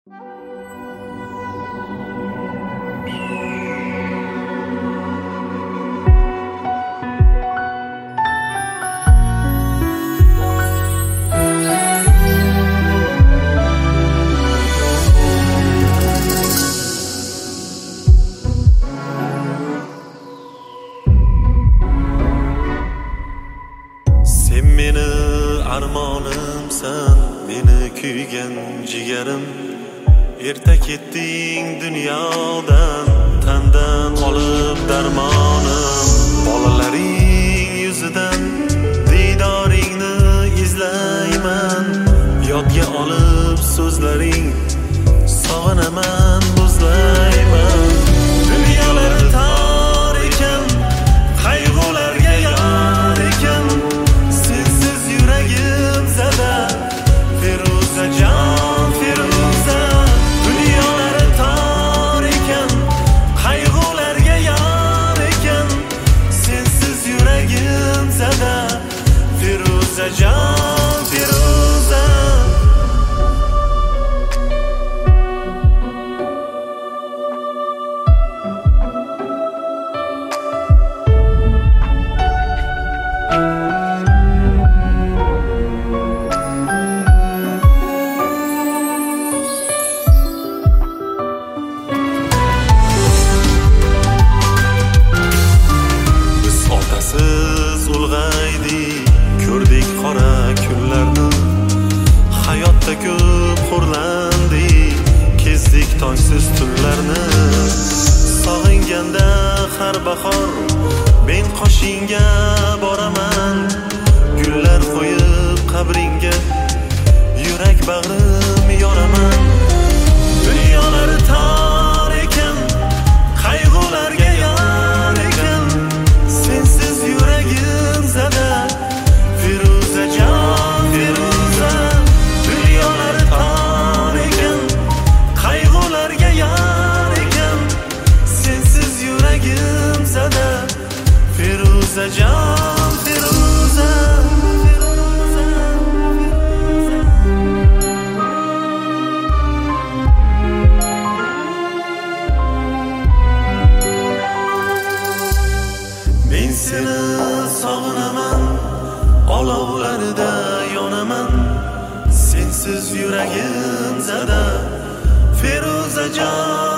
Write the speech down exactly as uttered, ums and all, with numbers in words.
Sen meni armonimsan, meni kuygan jigarim. Erta ketding dunyodan, tandan olib darmonim. Bolalaring yuzidan diydoringni izlayman. Yodga olib so'zlaring, sog'inaman, bo'zlayman. Dunyolar tor ekan, qayg'ularga yor ekan. Sensiz yuragim zada, Feruzajon, Feruza. Dunyolar tor ekan, qayg'ularga yor ekan. Sensiz yuragim zada, Feruzajon, Feruza. Ko'rdik qora kunlarni, hayotda ko'p xo'rlandik, kezdik tongsiz tunlarni. Sog'inganda har bahor men qoshingga boraman, gullar qo'yib qabringga yurak bag'rim yoraman. Dunyolar tor ekan, qayg'ularga yor ekan. Sensiz yuragim zada, Feruzajon, Feruza. Dunyolar tor ekan, qayg'ularga yor ekan. Sensiz yuragim zada, Feruzajon, Feruza. Men seni sog'inaman, olovlarda yonaman. Sensiz yuragim zada, Feruzajon.